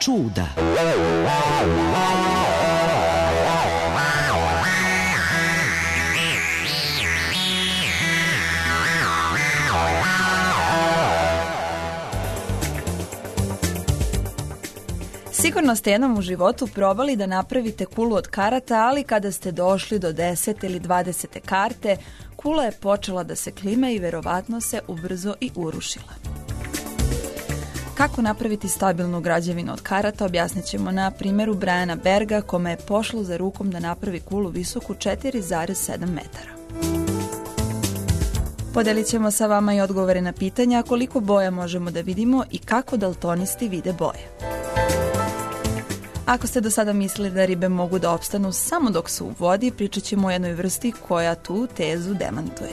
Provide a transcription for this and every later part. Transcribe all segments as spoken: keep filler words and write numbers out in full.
čuda. Sigurno ste jednom u životu probali da napravite kulu od karata, ali kada ste došli do desete ili dvadesete karte, kula je počela da se klime i verovatno se ubrzo i urušila. Kako napraviti stabilnu građevinu od karata objasnit ćemo na primjeru Briana Berga, kome je pošlo za rukom da napravi kulu visoku četiri zarez sedam metara. Podelit ćemo sa vama i odgovore na pitanja koliko boja možemo da vidimo i kako daltonisti vide boje. Ako ste do sada mislili da ribe mogu da opstanu samo dok su u vodi, pričat ćemo o jednoj vrsti koja tu tezu demantuje.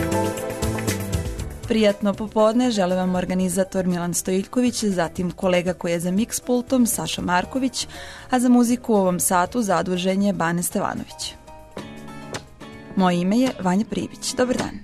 Prijatno popodne žele vam organizator Milan Stojiljković, zatim kolega koji je za mix pultom Saša Marković, a za muziku u ovom satu zadužen je Bane Stevanović. Moje ime je Vanja Pribić. Dobar dan.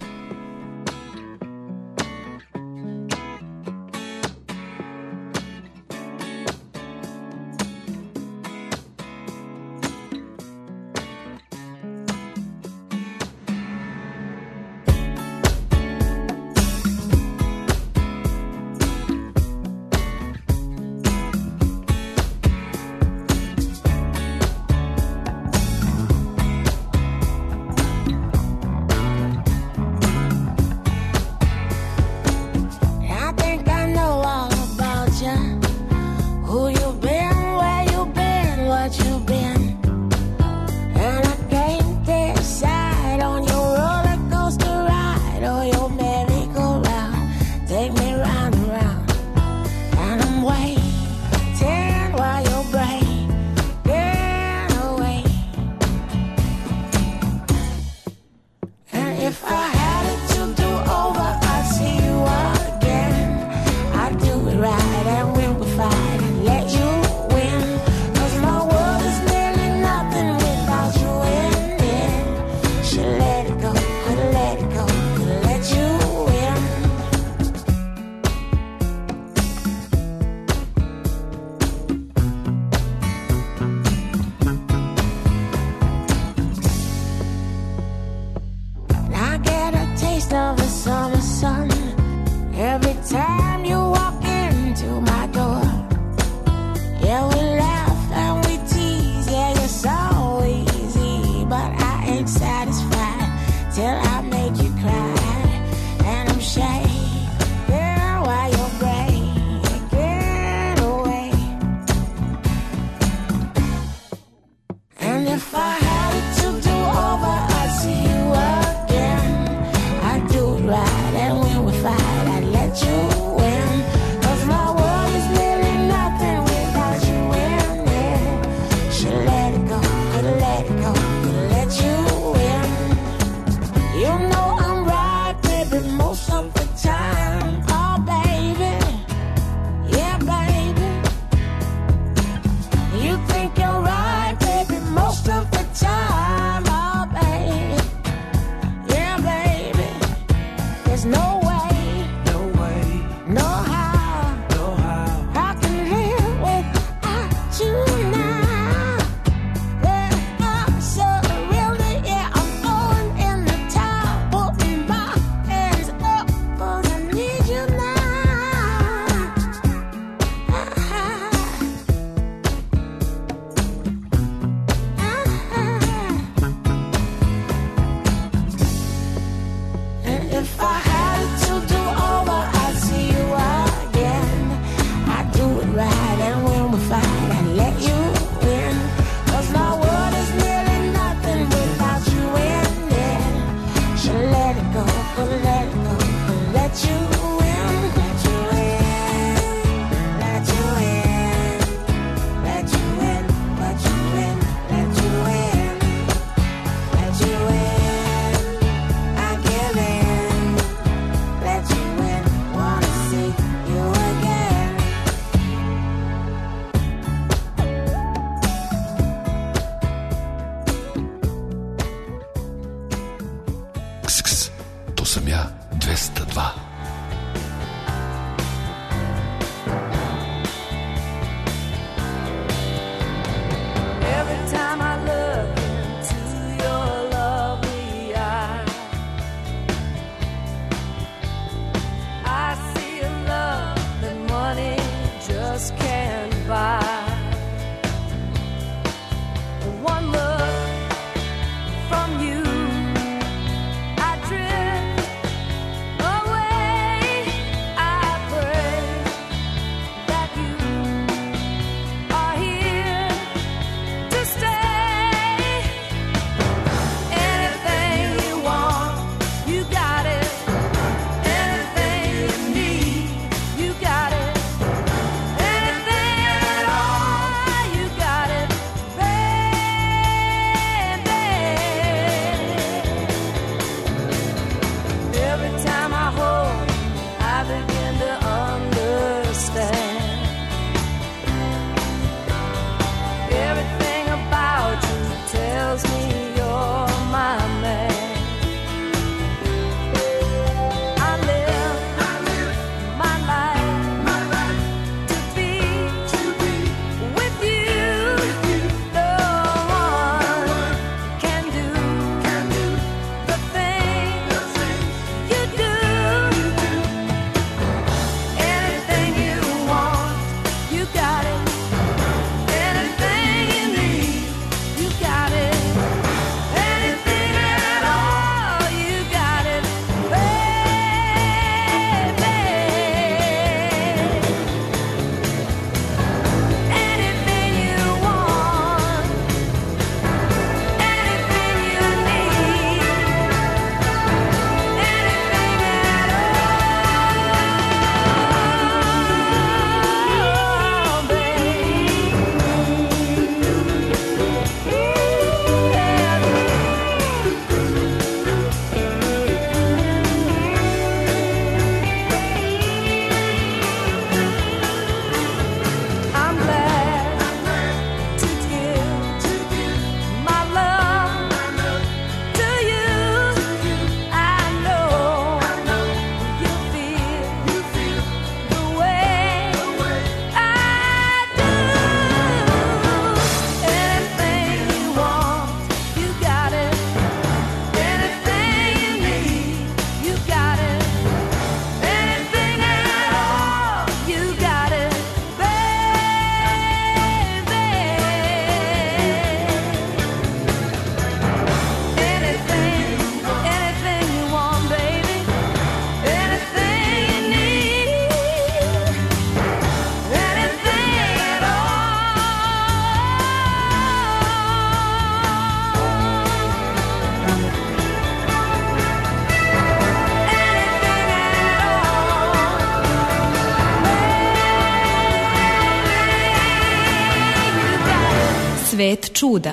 Svet čuda.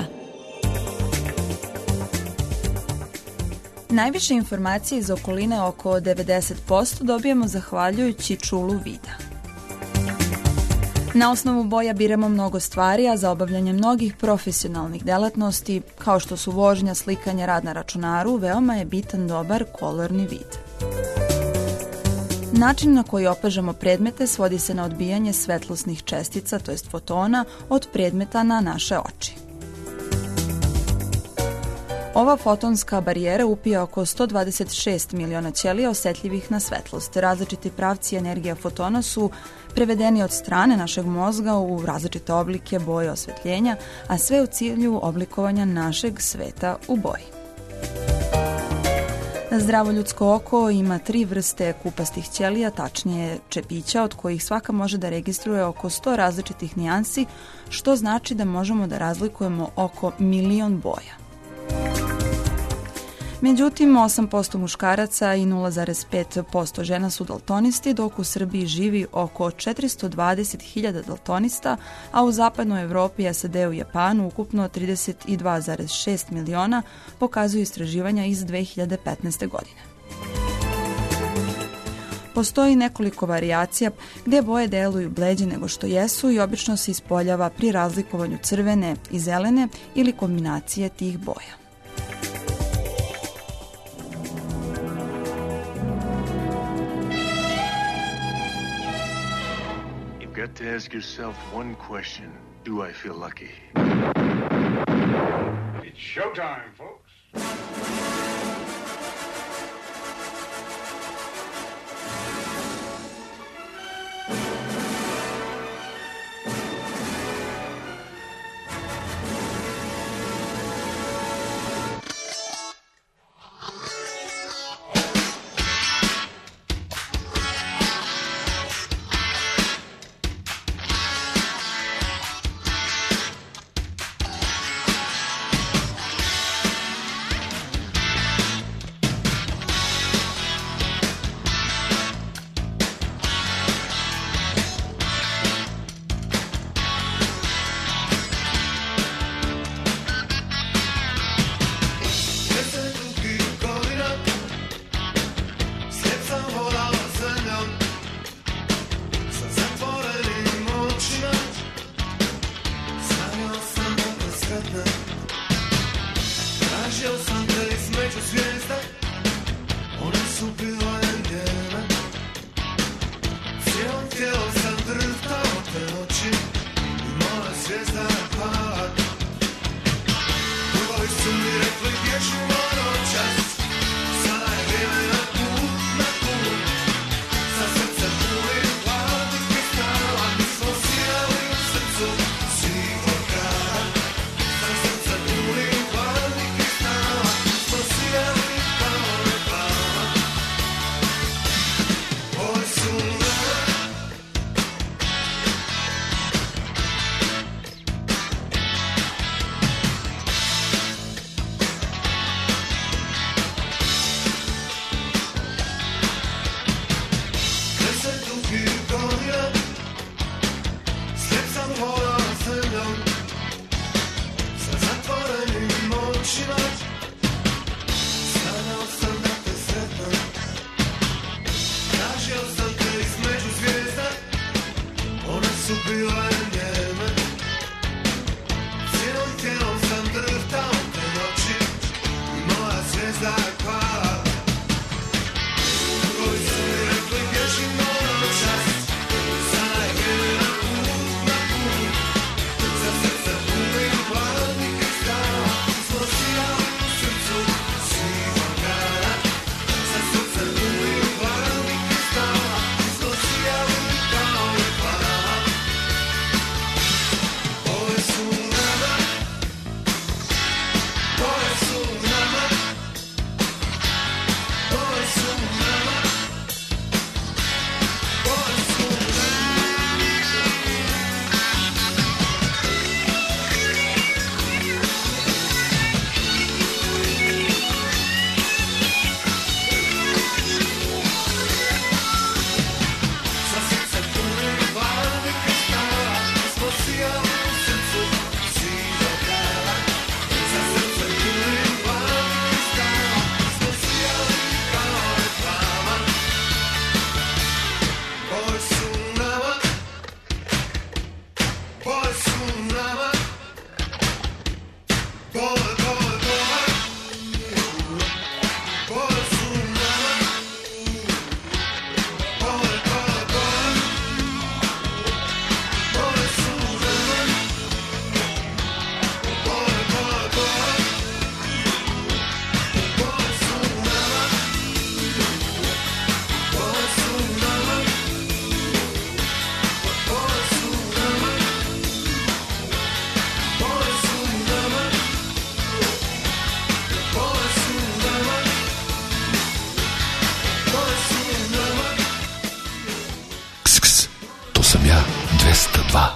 Najviše informacije iz okoline, oko devedeset posto, dobijemo zahvaljujući čulu vida. Na osnovu boja biramo mnogo stvari, a za obavljanje mnogih profesionalnih delatnosti, kao što su vožnja, slikanje, rad na računaru, veoma je bitan dobar kolorni vid. Način na koji opažamo predmete svodi se na odbijanje svetlosnih čestica, to jest fotona, od predmeta na naše oči. Ova fotonska barijera upija oko sto dvadeset šest miliona ćelija osetljivih na svetlost. Različiti pravci energija fotona su prevedeni od strane našeg mozga u različite oblike, boje, osvetljenja, a sve u cilju oblikovanja našeg sveta u boji. Zdravo ljudsko oko ima tri vrste kupastih ćelija, tačnije čepića, od kojih svaka može da registruje oko sto različitih nijansi, što znači da možemo da razlikujemo oko milion boja. Međutim, osam posto muškaraca i nula zarez pet posto žena su daltonisti, dok u Srbiji živi oko četiristo dvadeset hiljada daltonista, a u zapadnoj Evropi, S A D-u i Japanu ukupno trideset dva zarez šest miliona, pokazuju istraživanja iz dve hiljade petnaeste. godine. Postoji nekoliko varijacija gdje boje deluju bleđe nego što jesu i obično se ispoljava pri razlikovanju crvene i zelene ili kombinacije tih boja. You've got to ask yourself one question. Do I feel lucky? It's showtime, folks. dva.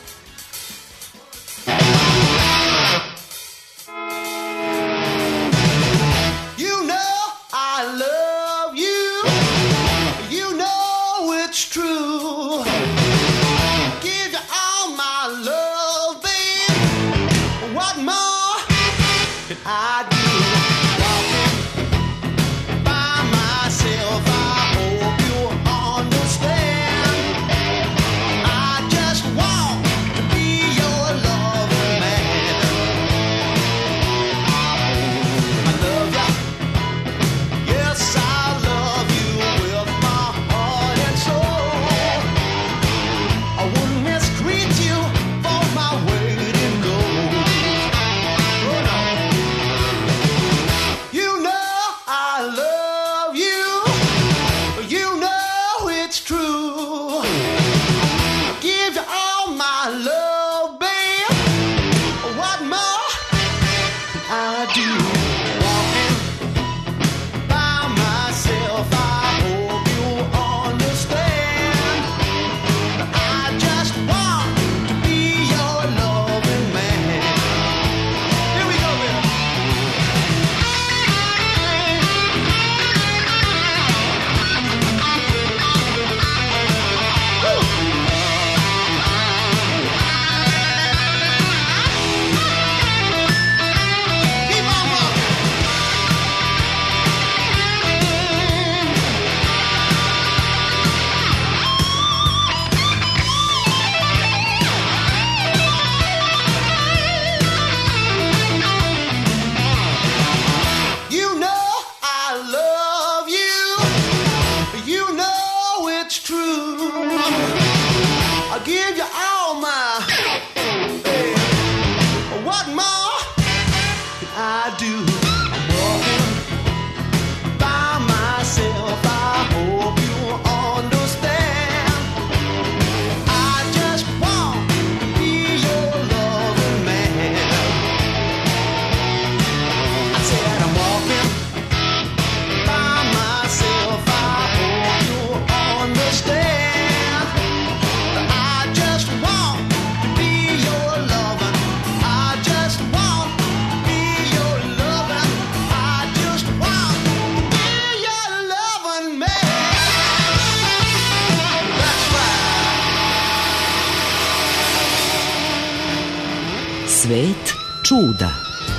Svet čuda.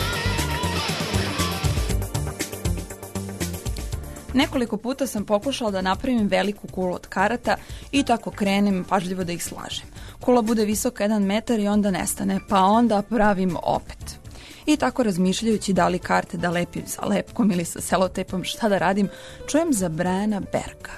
Nekoliko puta sam pokušala da napravim veliku kulu od karata i tako krenem pažljivo da ih slažem. Kula bude visoka jedan metar i onda nestane, pa onda pravim opet. I tako razmišljajući da li karte da lepim sa lepkom ili sa selotepom, šta da radim, čujem za Briana Berga.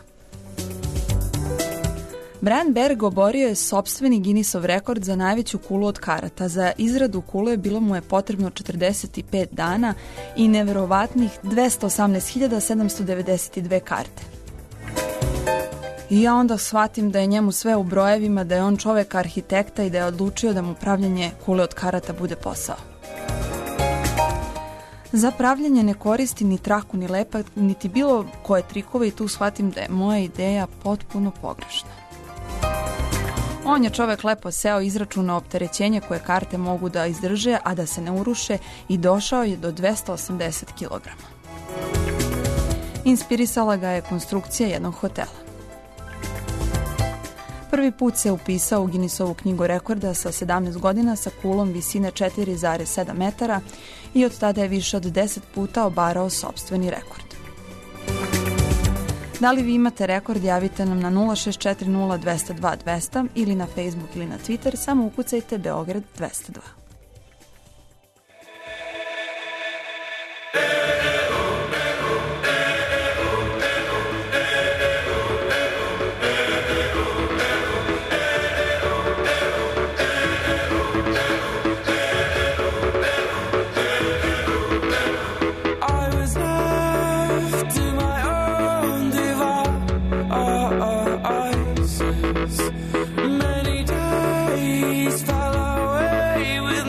Brian Berg oborio je sopstveni Guinnessov rekord za najveću kulu od karata. Za izradu kule bilo mu je potrebno četrdeset pet dana i neverovatnih dvesta osamnaest hiljada sedamsto devedeset dve karte. I ja onda shvatim da je njemu sve u brojevima, da je on čovek arhitekta i da je odlučio da mu pravljenje kule od karata bude posao. Za pravljenje ne koristi ni traku, ni lepak, niti bilo koje trikove i tu shvatim da je moja ideja potpuno pogrešna. On je čovek lepo seo, izračunao opterećenje koje karte mogu da izdrže, a da se ne uruše i došao je do dvesta osamdeset kilograma. Inspirisala ga je konstrukcija jednog hotela. Prvi put se upisao u Guinnessovu knjigu rekorda sa sedamnaest godina sa kulom visine četiri zarez sedam metara i od tada je više od deset puta obarao sopstveni rekord. Da li vi imate rekord, javite nam na nula šest četiri nula dva zero dva dva zero zero ili na Facebook ili na Twitter, samo ukucajte Beograd dvesta dva. Many days fell away with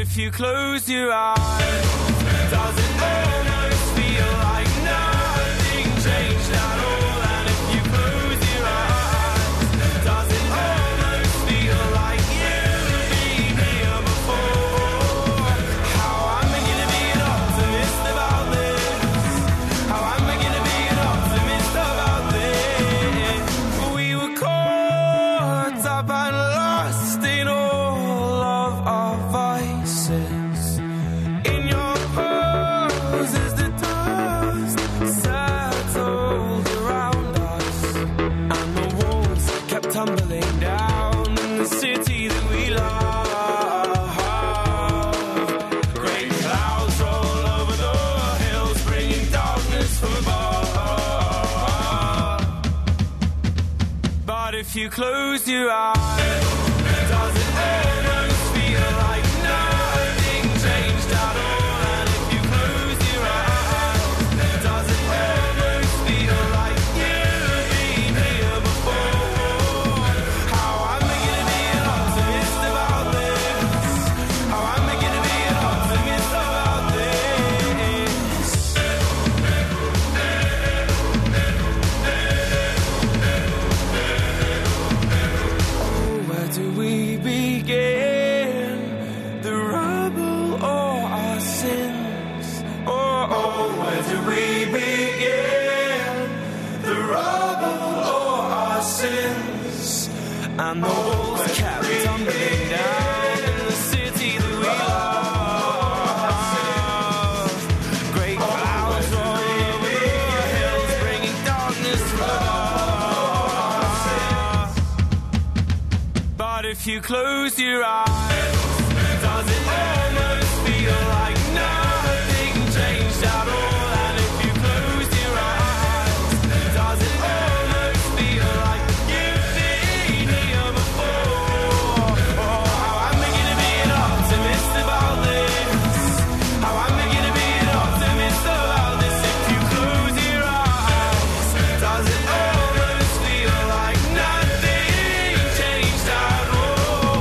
if you close your eyes, does it almost feel like nothing changed at all? And if you close your eyes, does it almost feel like you've been here before? How am I gonna be an optimist about this? How am I gonna be an optimist about this? We were caught up and lost in all of our vices. In your pose as the dust settled around us, and the walls kept tumbling down in the city that we love. Great clouds roll over the hills, bringing darkness from above. But if you close your eyes, does it almost feel like nothing changed at all? And if you close your eyes, does it almost feel like you've been here before? How am I gonna be an optimist about this? How am I gonna be an optimist about this? Oh, where do we begin? The rubble or our sins? Oh, oh, where do we begin? The rubble or our sins? And the walls kept tumbling down in the city that we love. Great clouds roll over the hills, bringing darkness from above. But if you close your eyes, does it almost feel like nothing changed at all? And if you close your eyes, does it almost feel like you've been here before? Oh, how am I gonna be an optimist about this? How am I gonna be an optimist about this? If you close your eyes, does it almost feel like nothing changed at all?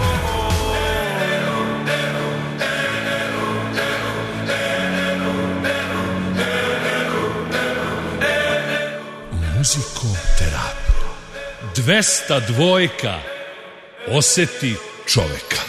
Muzikoterapija. dvesta dvojka. Oseti čoveka.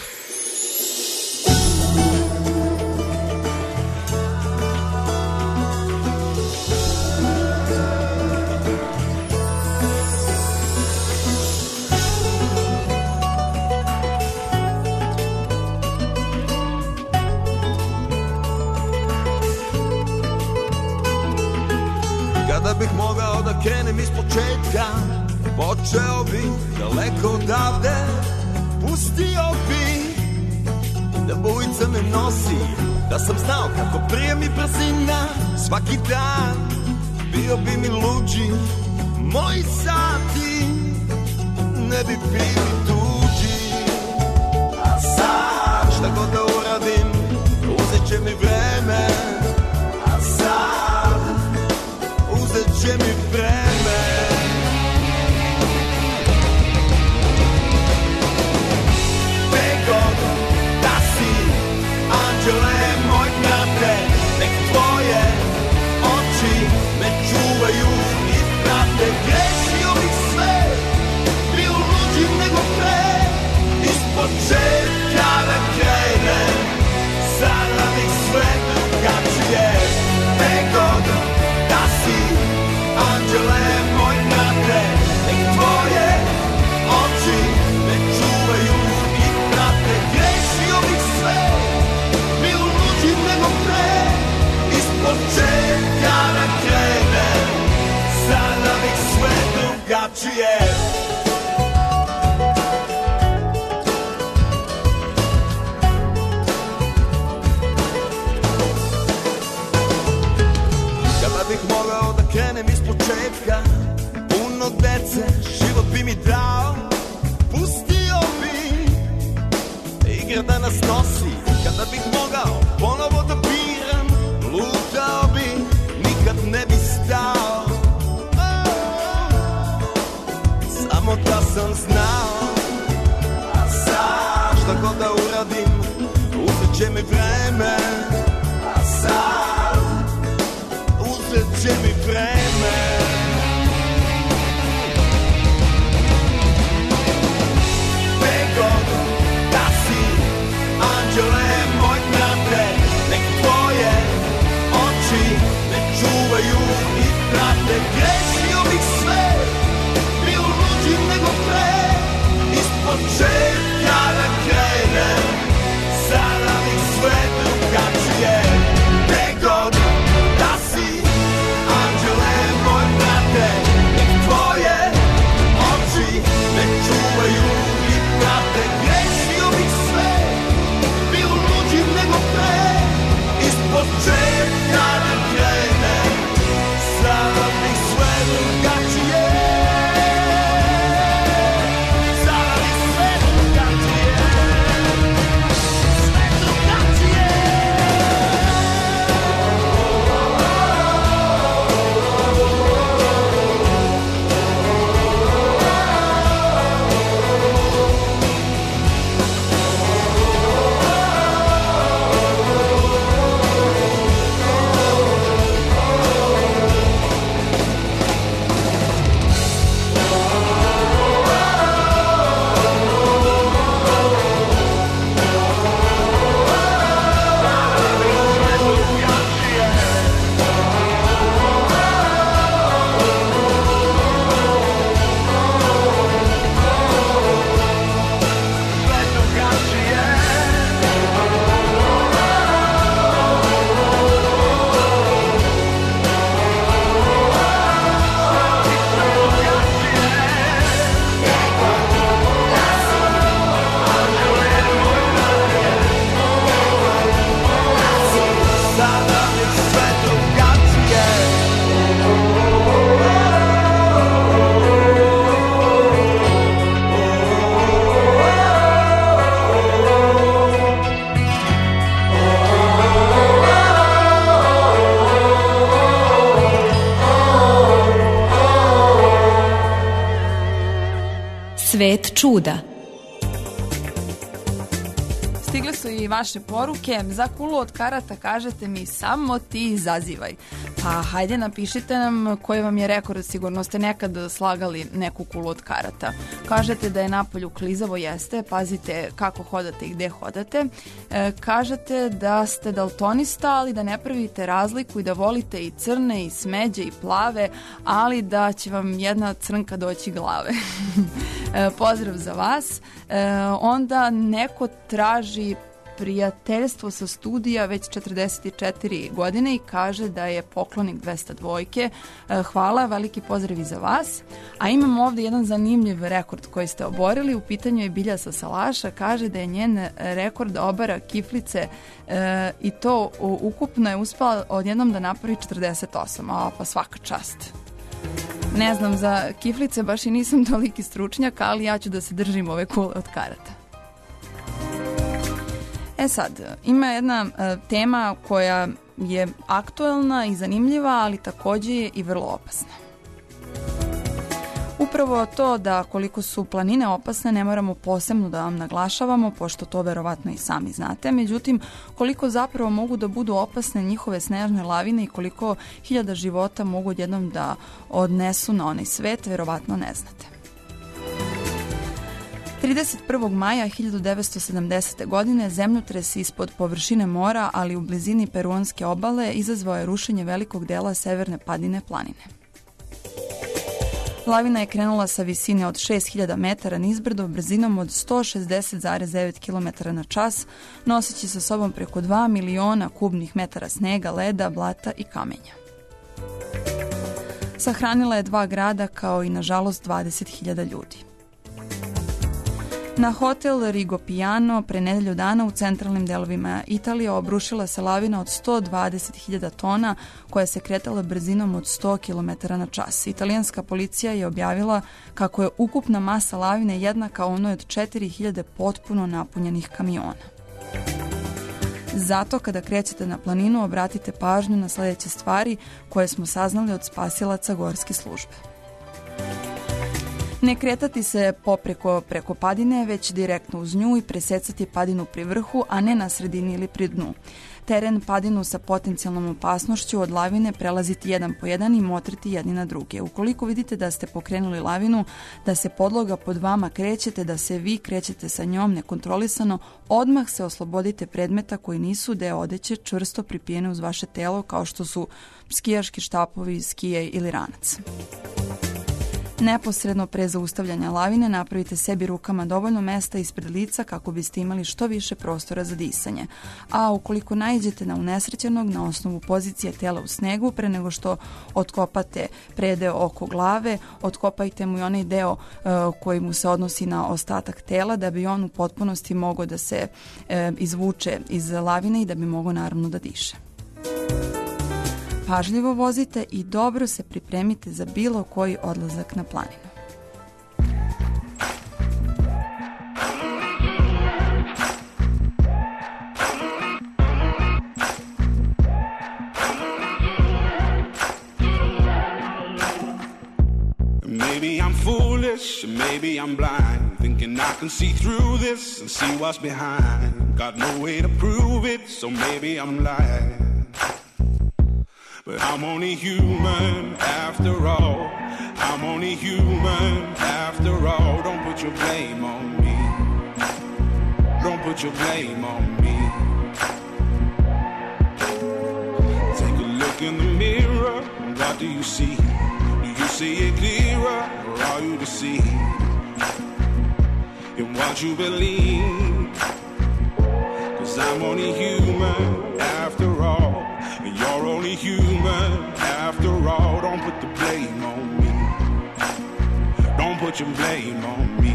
Kada bih mogao da krenem iz početka, počeo bih daleko odavde, pustio bih da bujica me nosi, da sam znao kako prije mi brzina svaki dan, bio bi mi luđi, moji sati ne bi bili tuđi. A sad šta god da uradim, uzet će mi vreme, a sad uzet će mi vreme. Gde god da si, anđele moj brate, nek tvoje oči me čuvaju i prate. Grešio bih sve, bio luđi nego pre, iz početka da krenem, sada bih sve drugačije. Gde god da si, anđele moj brate, nek tvoje oči me čuvaju i prate. Grešio bih sve, bio luđi nego pre, iz početka da krenem, sada bih sve drugačije. Kada bih mogao da krenem iz početka, puno dece, život bi mi dao, pustio bi igra da nas nosi. Kada bih mogao ponovo da biram, lutao bi, nikad ne bi stao. Samo da sam znao, a sad šta god da uradim, uzet će mi vreme, a sad uzet će mi vreme. God, da si, anđele moj brate, nek tvoje oči ne čuvaju i prate. Grešio bih sve, bio luđim nego pre, ispočetka da krenem, sada bih sve drugačije. Gde god da si, anđele moj brate, nek tvoje oči ne čuvaju. Brate, grešio bih sve, bio luđim nego pre, ispočetka da krenem, sada bih sve drugačije, sada bih sve drugačije, sve drugačije. Svet čuda. Stigle su i vaše poruke. Za kulu od karata kažete mi samo ti izazivaj. Pa hajde napišite nam koji vam je rekord, sigurno ste nekad slagali neku kulu od karata. Kažete da je napolju klizavo, jeste, pazite kako hodate i gde hodate. E, kažete da ste daltonista, ali da ne pravite razliku i da volite i crne i smeđe i plave, ali da će vam jedna crnka doći glave. e, pozdrav za vas. E, onda neko traži prijateljstvo sa studija već četrdeset četiri godine i kaže da je poklonik dvesta dvojke. Hvala, veliki pozdrav i za vas. A imamo ovdje jedan zanimljiv rekord koji ste oborili. U pitanju je Bilja sa Salaša. Kaže da je njen rekord obara kiflice e, i to ukupno je uspela odjednom da napravi četrdeset osam. A, pa svaka čast. Ne znam, za kiflice baš i nisam toliki stručnjak, ali ja ću da se držim ove kule od karata. E sad, ima jedna e, tema koja je aktuelna i zanimljiva, ali također je i vrlo opasna. Upravo to da koliko su planine opasne ne moramo posebno da vam naglašavamo, pošto to verovatno i sami znate. Međutim, koliko zapravo mogu da budu opasne njihove snežne lavine i koliko hiljada života mogu odjednom da odnesu na onaj svet, verovatno ne znate. trideset prvog maja hiljadu devetsto sedamdesete. godine zemljotres ispod površine mora, ali u blizini peruanske obale, izazvao je rušenje velikog dela severne padine planine. Lavina je krenula sa visine od šest hiljada metara nizbrdo brzinom od sto šezdeset zarez devet kilometara na čas, noseći sa sobom preko dva miliona kubnih metara snega, leda, blata i kamenja. Sahranila je dva grada kao i, nažalost, dvadeset hiljada ljudi. Na hotel Rigopiano pre nedelju dana u centralnim delovima Italije obrušila se lavina od sto dvadeset hiljada tona koja se kretala brzinom od sto kilometara na čas. Italijanska policija je objavila kako je ukupna masa lavine jednaka onoj od četiri hiljade potpuno napunjenih kamiona. Zato kada krećete na planinu obratite pažnju na sljedeće stvari koje smo saznali od spasilaca gorske službe. Ne kretati se popreko preko padine, već direktno uz nju i presecati padinu pri vrhu, a ne na sredini ili pri dnu. Teren padinu sa potencijalnom opasnošću od lavine prelaziti jedan po jedan i motriti jedni na druge. Ukoliko vidite da ste pokrenuli lavinu, da se podloga pod vama krećete, da se vi krećete sa njom nekontrolisano, odmah se oslobodite predmeta koji nisu deo odeće čvrsto pripijene uz vaše telo, kao što su skijaški štapovi, skije ili ranac. Neposredno pre zaustavljanja lavine napravite sebi rukama dovoljno mesta ispred lica kako biste imali što više prostora za disanje. A ukoliko naiđete na unesrećenog na osnovu pozicije tela u snegu, pre nego što otkopate predeo oko glave, otkopajte mu i onaj deo uh, koji mu se odnosi na ostatak tela da bi on u potpunosti mogao da se uh, izvuče iz lavine i da bi mogao naravno da diše. Pažljivo vozite i dobro se pripremite za bilo koji odlazak na planinu. Maybe I'm foolish, maybe I'm blind, thinking I can see through this and see what's behind. Got no way to prove it, so maybe I'm lying. But I'm only human after all. I'm only human after all. Don't put your blame on me. Don't put your blame on me. Take a look in the mirror. What do you see? Do you see it clearer, or are you deceived in what you believe? 'Cause I'm only human after all. And you're only human after all. Don't put the blame on me. Don't put your blame on me.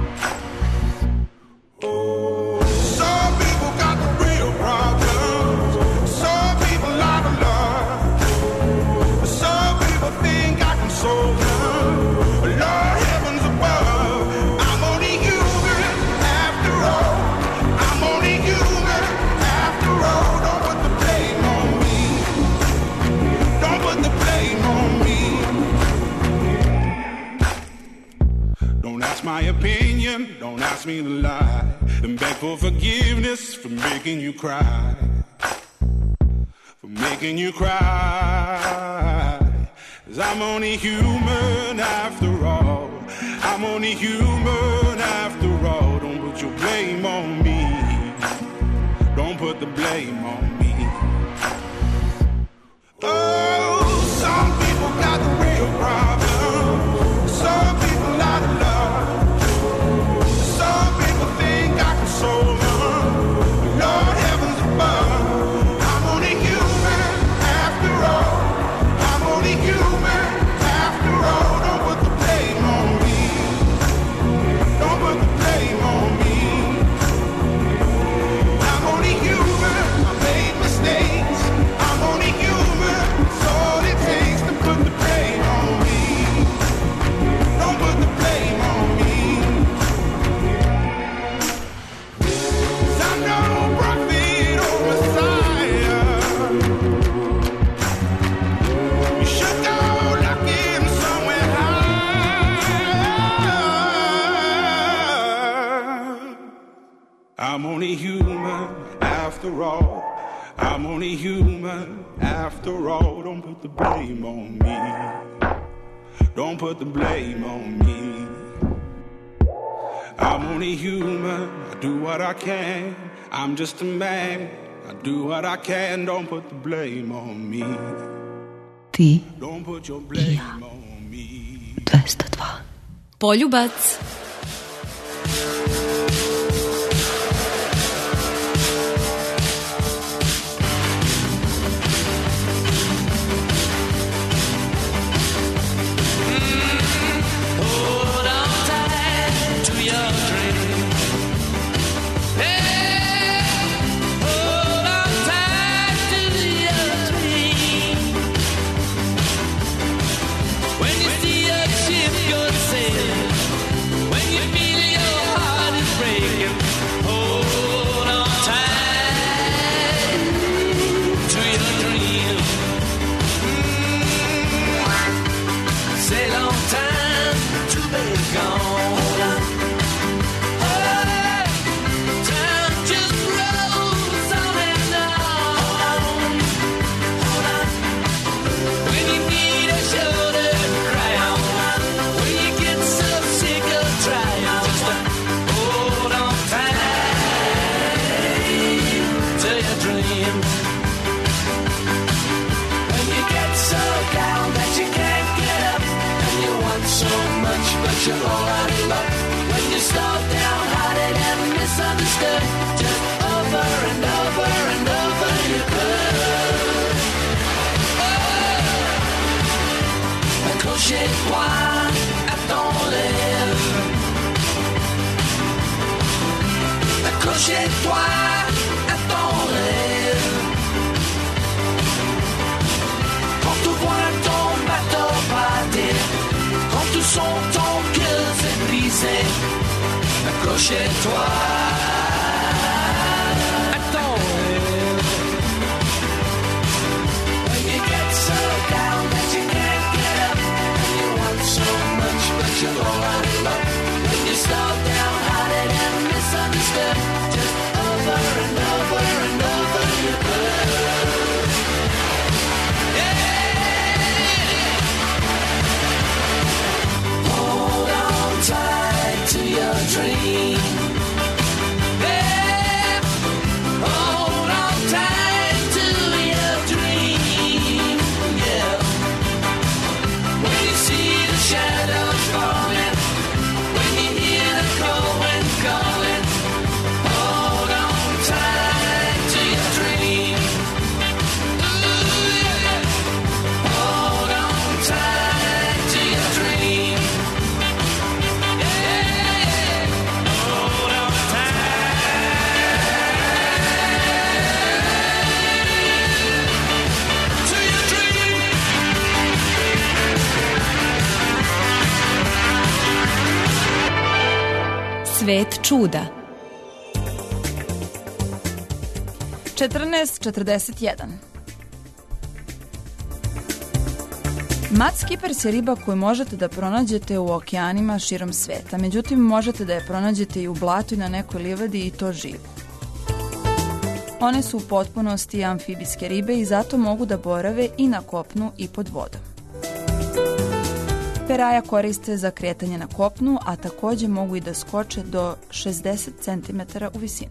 Oh, some people got the real problems. Some people out of love. Some people think I can solve them. Lord heavens above, I'm only human after all. I'm only human after all. Don't put the blame on me. Don't put the blame on me. Don't ask my opinion, don't ask me to lie, and beg for forgiveness for making you cry, for making you cry. 'Cause I'm only human after all. I'm only human after all. Don't put your blame on me. Don't put the blame on me. Oh, some people got the real problem. Some people out of love. Some people think I can solve them. Lord heavens above, I'm only human after all. I'm only human after all. Don't put the blame on me. Don't put the blame on me. I'm only human. I made mistakes. I'm only human. It's all it takes to put the blame on me. Don't put the blame on me. 'Cause I'm no prophet or Messiah. You should go looking somewhere high. I'm only human after all. I'm only human after all. Don't put the blame on me. Don't put the blame on me. I'm only human. I do what I can. I'm just a man. I do what I can. Don't put the blame on me. Ti Don't put your blame on me. dvesta dva. Poljubac. Hold on tight to your dream. Hey, hold on tight to your dream. When you see a ship go sailing, when just over and over and over you could. Oh, accrochez-toi à ton rêve. Accrochez-toi à ton rêve. Quand tu vois ton bateau partir, quand tu sens ton cœur se briser, accrochez-toi à ton rêve. When you get so down that you can't get up, and you want so much but you're all out of luck, when you start downhearted and misunderstood, just over and over and over you could. Yeah. Hold on tight to your dream. Yeah. Hold on tight to your dream. Yeah. When you see the shadows falling, when you hear the cold wind calling, hold on tight to your dream. Ooh, yeah. Hold on tight to your dream. Yeah. Hold on tight to your dream. Svet čuda. četrnaest četrdeset jedan. Mudskippers je riba koju možete da pronađete u okeanima širom sveta, međutim možete da je pronađete i u blatu i na nekoj livadi i to živo. One su u potpunosti amfibijske ribe i zato mogu da borave i na kopnu i pod vodom. Peraja koriste za kretanje na kopnu, a takođe mogu i da skoče do šezdeset centimetara u visinu.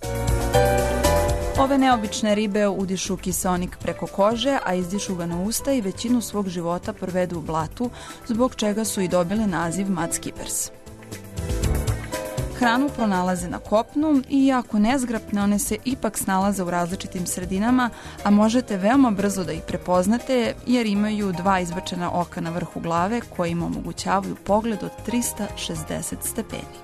Ove neobične ribe udišu kiseonik preko kože, a izdišu ga na usta i većinu svog života provedu u blatu, zbog čega su i dobile naziv Mudskippers. Hranu pronalaze na kopnu i ako nezgrapne, one se ipak snalaze u različitim sredinama, a možete veoma brzo da ih prepoznate jer imaju dva izbačena oka na vrhu glave koje im omogućavaju pogled od trista šezdeset stepeni.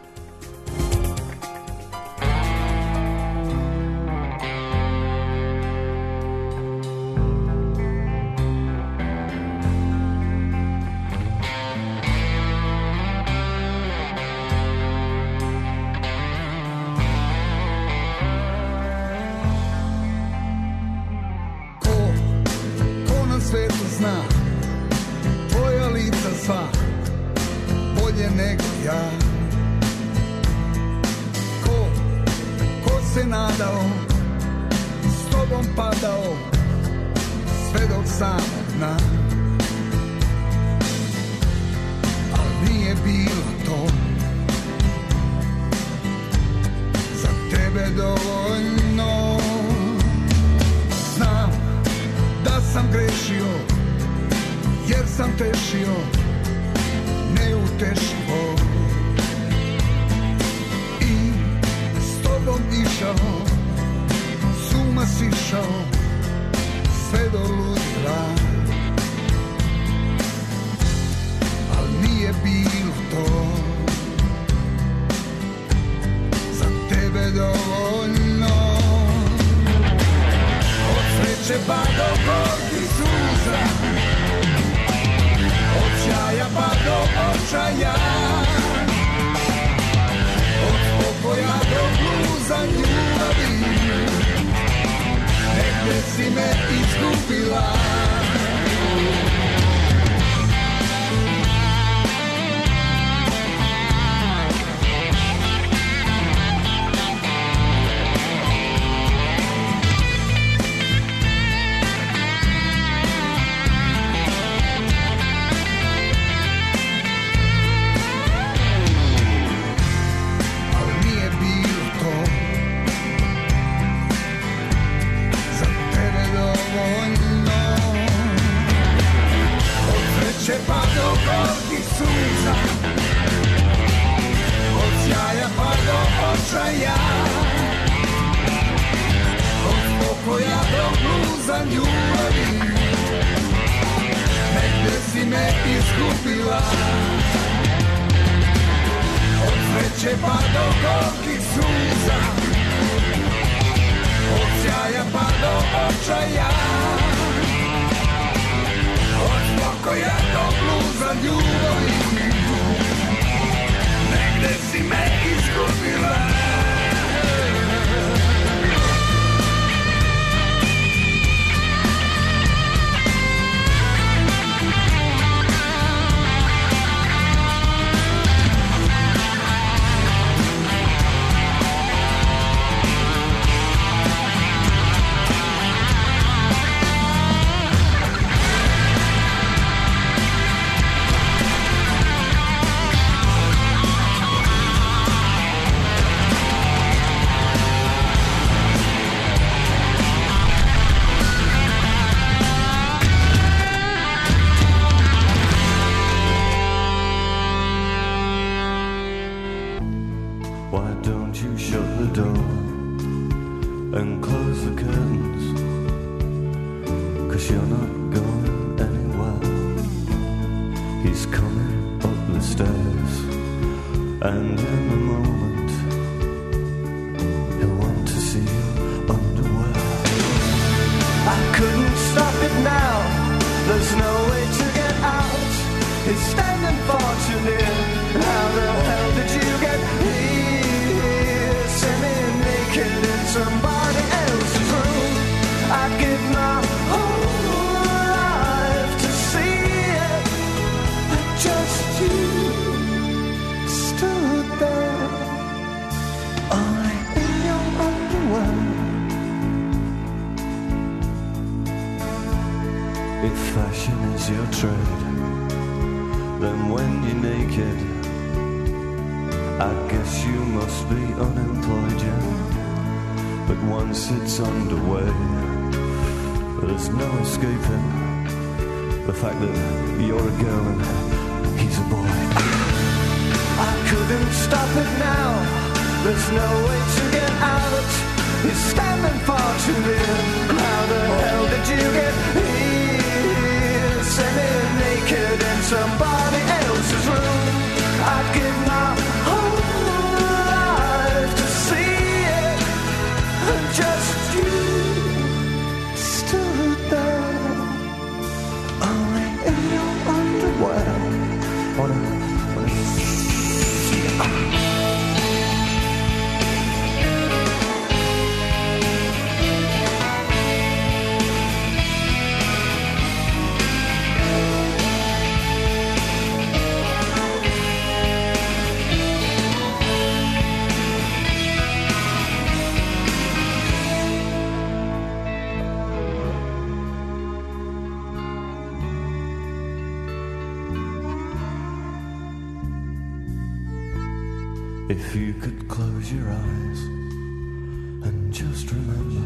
Za tebe dovoljno door and close the curtains, 'cause you're not going anywhere. He's coming up the stairs, and in a moment he'll want to see your underwear. I couldn't stop it now, there's no way to get out. He's standing far too near. How the hell did you get here? Semi-naked in somebody else's room. I'd give my whole life to see it. But just you stood there, only in your underwear. If fashion is your trade, then when you're naked, I guess you must be unemployed, yeah. But once it's underway, there's no escaping the fact that you're a girl and he's a boy. I couldn't stop it now, there's no way to get out. He's standing far too near. How the hell did you get here? Semi-naked in somebody else's room. I'd give my whole life to see it. And just you stood there, only in your underwear. Wanna, wanna see it. If you could close your eyes and just remember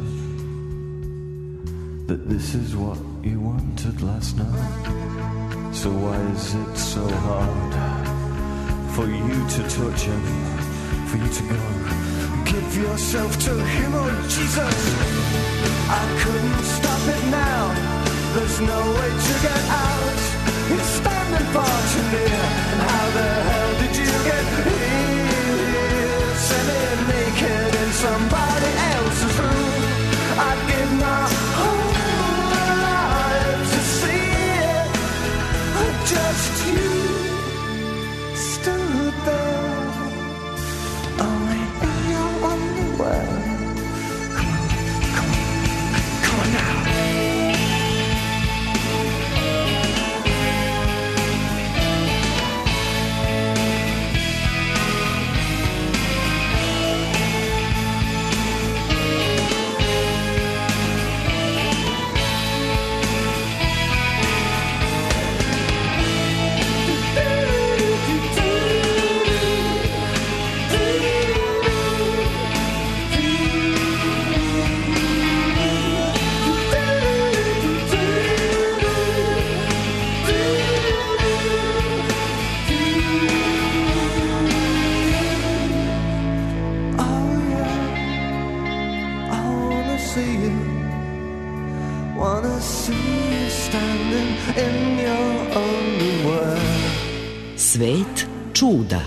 that this is what you wanted last night. So why is it so hard for you to touch him, for you to go give yourself to him, oh Jesus? I couldn't stop it now, there's no way to get out. He's standing far too near. And how the hell did you get here? Semi-naked in somebody else's room. I'd give my whole life to see it. Just you stood there, only in your underwear. Come on, come on, come on now. Svet čuda.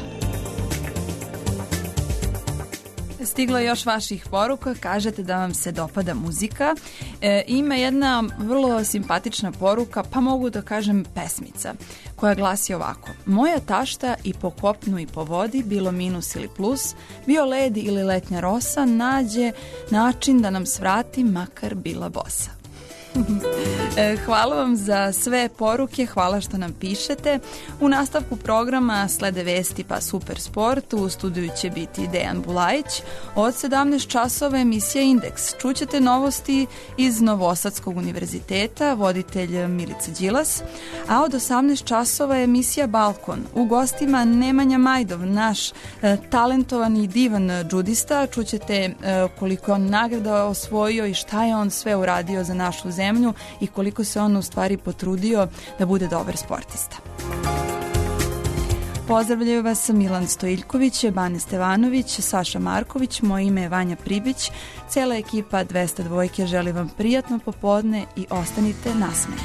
Stiglo je još vaših poruka, kažete da vam se dopada muzika. E, ima jedna vrlo simpatična poruka, pa mogu da kažem pesmica, koja glasi ovako. Moja tašta i po kopnu i po vodi, bilo minus ili plus, bio led ili letnja rosa, nađe način da nam svrati, makar bila bosa. Hvala vam za sve poruke, hvala što nam pišete. U nastavku programa slede vesti pa Super sport, u studiju će biti Dejan Bulajić. Od sedamnaest časova emisija Indeks. Čućete novosti iz Novosadskog univerziteta, voditelj Milica Đilas, a od osamnaest časova emisija Balkon. U gostima Nemanja Majdov, naš e, talentovani i divan džudista. Čućete e, koliko on nagrada osvojio i šta je on sve uradio za našu zemlju i koliko se on u stvari potrudio da bude dobar sportista. Pozdravljaju vas Milan Stojiljković, Bane Stevanović, Saša Marković, moje ime je Vanja Pribić. Cijela ekipa dvesta dva želi vam prijatno popodne i ostanite nasmejani.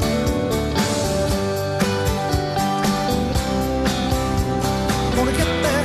Wanna get there.